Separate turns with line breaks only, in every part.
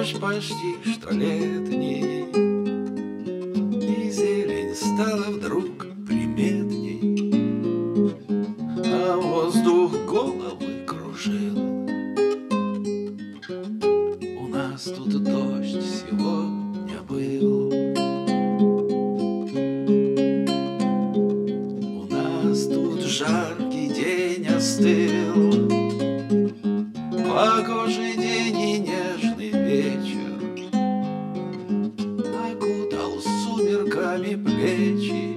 дождь почти что летний, и зелень стала вдруг приметней, а воздух головы кружил. У нас тут дождь сегодня был. У нас тут жаркий день остыл, погожий день и нежный вечер окутал сумерками плечи,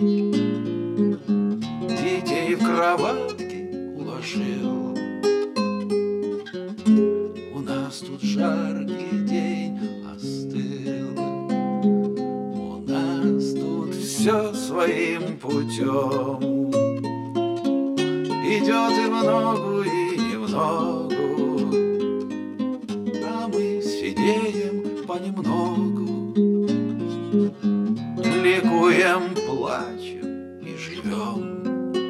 детей в кроватке уложил. У нас тут жаркий день остыл, у нас тут все своим путем идет и многу, и немногу, а мы сидеем понемногу, ликуем, плачем и живем.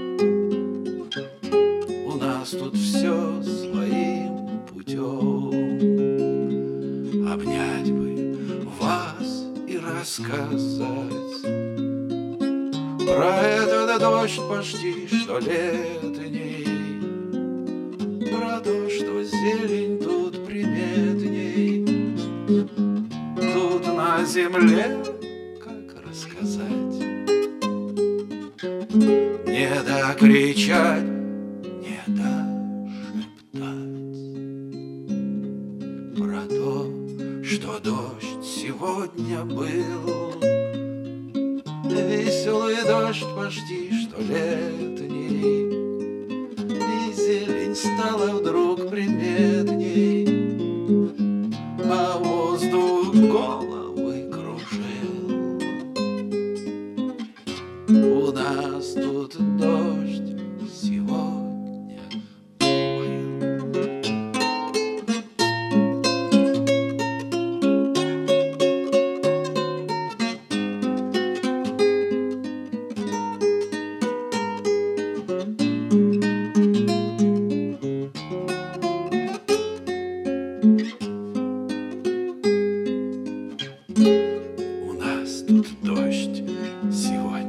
У нас тут все своим путем. Обнять бы вас и рассказать про этот дождь почти что летний, про то, что зелень тут приметней. Тут на земле, как рассказать, не докричать, не дошептать про то, что дождь сегодня был. Веселый дождь почти что летний, и зелень стала вдруг приметней, а воздух головы кружил. У нас тут дождь сегодня был. У нас тут дождь сегодня